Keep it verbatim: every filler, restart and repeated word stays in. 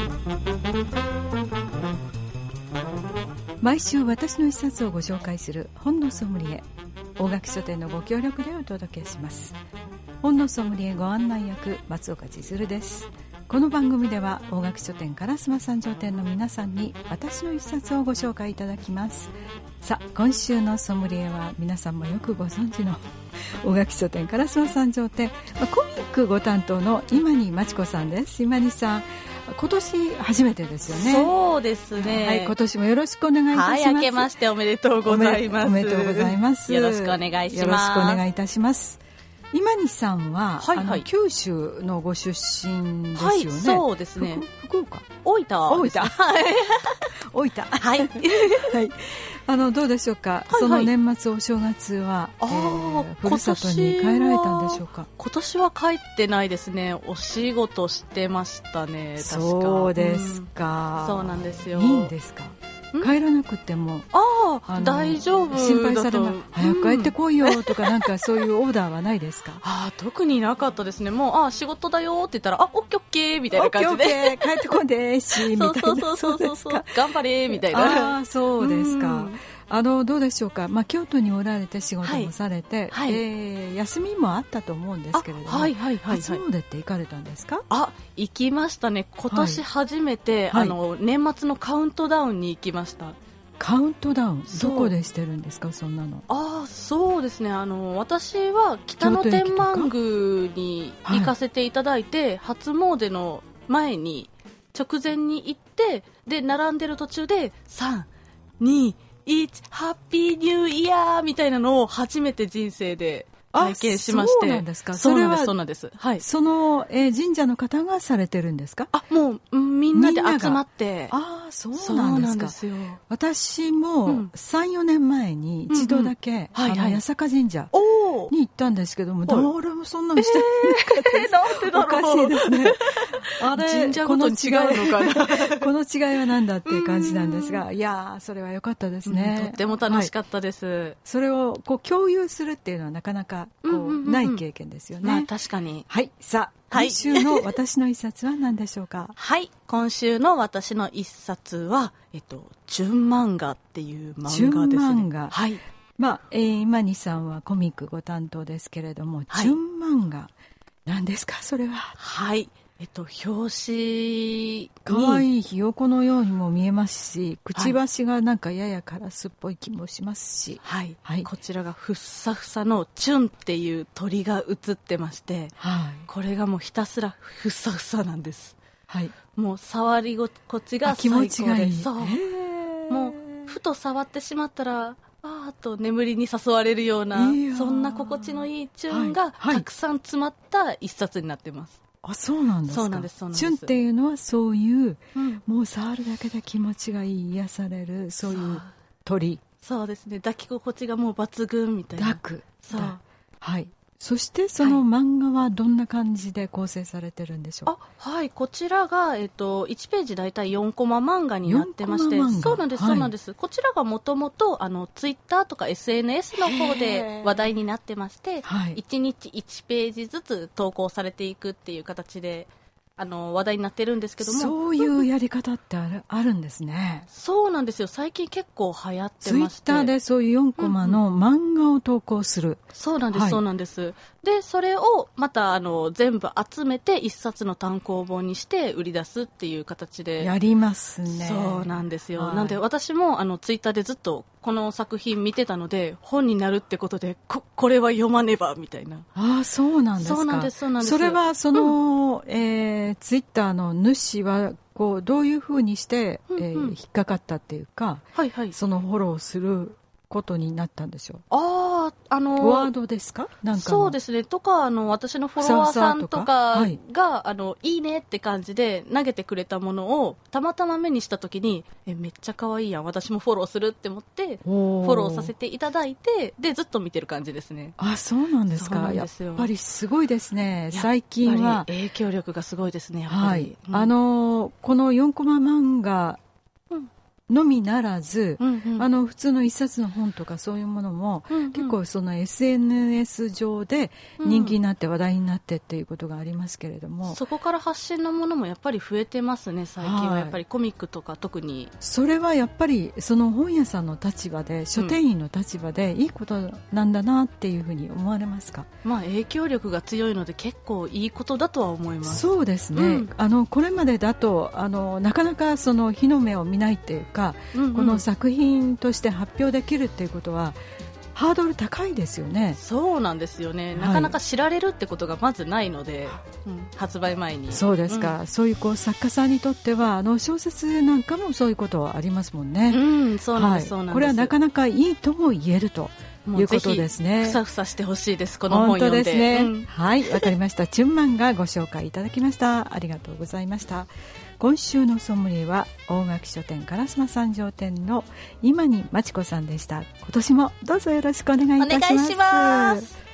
毎週私の一冊をご紹介する本のソムリエ、大垣書店のご協力でお届けします。本のソムリエご案内役、松岡千鶴です。この番組では大垣書店烏丸三条店の皆さんに私の一冊をご紹介いただきます。さあ、今週のソムリエは皆さんもよくご存知の大垣書店烏丸三条店、コミックご担当の今にまちこさんです。今にさん、今年初めてですよね。 そうですね、 はい、今年もよろしくお願いいたします。 はい、明けましておめでとうございます。 おめでとうございます。 よろしくお願いします。 よろしくお願いいたします。今にさんは、 はいはい、 あの九州のご出身ですよね。 はい、そうですね。 福岡、 大分、 大分、大分、 はい、 はい、あのどうでしょうか。はいはい、その年末お正月は、えー、ふるさとに帰られたんでしょうか。 今年は帰ってないですね。お仕事してましたね。確か。 そうですか、 うん、そうなんですよ。 いいんですか。帰らなくてもああ大丈夫だと心配されない、早く帰ってこいよとか、なんかそういうオーダーはないですか。 あ特になかったですね。もうあ仕事だよって言ったら、あオッケーオッケーみたいな感じで、 オッケーオッケー帰ってこんでーしみたいな。 そうそうそうそうそう、頑張れみたいな。 あそうですか。あのどうでしょうか。まあ、京都におられて仕事もされて、 はいはい、 えー、休みもあったと思うんですけれども、 はいはいはいはい、 初詣って行かれたんですか。 あ行きましたね。今年初めて、はい、あの年末のカウントダウンに行きました。 カウントダウンどこでしてるんですか。そんなの。 あそうですね、あの私は北野天満宮に行かせていただいて、はい、初詣の前に直前に行って、で並んでる途中でさん、に、いちハッピーニューイヤーみたいなのを初めて人生で体験しまして。 そうなんですか。 そうなんです、そうなんです。はい。 その、えー、神社の方がされてるんですか。 あもうみんなで集まって。 あそうなんですか。そうなんですよ。私もさん、よねんまえに一度だけ、うんうんはいはい、あの八坂神社に行ったんですけども、誰もそんなのしてなかったです。えー、なんでだろう。おかしいですね。あれ神社ごとに違うのかな。 この違いは何だっていう感じなんですが、いやそれは良かったですね、 うん、とっても楽しかったです、はい、 それをこう共有するっていうのはなかなかこう、うんうんうん、ない経験ですよね。 まあ確かに。 はい、さあ、はい、今週の私の一冊は何でしょうか。 はい今週の私の一冊は、えっと、純漫画っていう漫画ですね。純漫画、 はいまあえー、今にさんはコミックご担当ですけれども、はい、純漫画何ですかそれは。 はいえっと、表紙にかわいいひよこのようにも見えますし、くちばしがなんかややカラスっぽい気もしますし、 はいはい、こちらがふっさふさのチュンっていう鳥が映ってまして、はい、これがもうひたすらふっさふさなんです、はい、もう触り心地が最高で、 気持ちがいい。 そうもうふと触ってしまったらあーと眠りに誘われるような、そんな心地のいいチュンがたくさん詰まった一冊になってます。 あ、そうなんですか。 そうなんです、そうなんです。 チュンっていうのはそういう、うん、もう触るだけで気持ちがいい、癒される、そういう鳥。 そうですね、抱き心地がもう抜群みたいな。 抱く。そう。はい。そしてその漫画はどんな感じで構成されてるんでしょう。 あはいこちらが、えっと、いちページだいたいよんコマ漫画になってまして、そうなんです、そうなんです、はい、こちらがもともとツイッターとか エスエヌエス の方で話題になってまして、はい、いちにちいちページずつ投稿されていくっていう形であの話題になってるんですけども、 そういうやり方ってある、あるんですね。 そうなんですよ。最近結構流行ってまして、 ツイッターでそういうよんコマの漫画を投稿する、うんうん、 そうなんです、はい、そうなんです。でそれをまたあの全部集めて一冊の単行本にして売り出すっていう形でやりますね。 そうなんですよ、 はい、 なんで私もあのツイッターでずっとこの作品見てたので、本になるってことで こ, これは読まねばみたいな。 ああそうなんですか。 そうなんです、そうなんです。 それはその、うんえー、ツイッターの主はこうどういうふうにして、うんうんえー、引っかかったっていうか、はいはい、そのフォローすることになったんでしょう。 ああのワードですか。なんかそうですねとかあの私のフォロワーさんとかがはい、あのいいねって感じで投げてくれたものをたまたま目にしたときにえめっちゃ可愛いやん、私もフォローするって思ってフォローさせていただいて、でずっと見てる感じですね。 あそうなんですか。やっぱりすごいですね。最近は影響力がすごいですねやっぱり、 はいうん、あのこのよんコマ漫画のみならず、 うんうん、 あの普通の一冊の本とかそういうものも、うんうん、結構その エスエヌエス 上で人気になって話題になってっていうことがありますけれども、 うん、そこから発信のものもやっぱり増えてますね最近は。やっぱりコミックとか特にそれはやっぱりその本屋さんの立場で書店員の立場でいいことなんだなっていうふうに思われますか？ まあ、影響力が強いので結構いいことだとは思います。 そうですね、うん、あのこれまでだとあのなかなかその日の目を見ないっていうか、うんうん、この作品として発表できるっていうことはハードル高いですよね。 そうなんですよね、はい、なかなか知られるってことがまずないので、うん、発売前に。 そうですか、うん、そういうこう作家さんにとってはあの小説なんかもそういうことはありますもんね。 うん、そうなんです、はい、そうなんです。 これはなかなかいいとも言えるということですね。 ふさふさしてほしいですこの本読んで。 本当ですね、 うん、 はい、わかりました。チュンマンがご紹介いただきました。ありがとうございました。今週のソムリエは大垣書店烏丸三条店の今にまちこさんでした。今年もどうぞよろしくお願いいたします。 お願いします。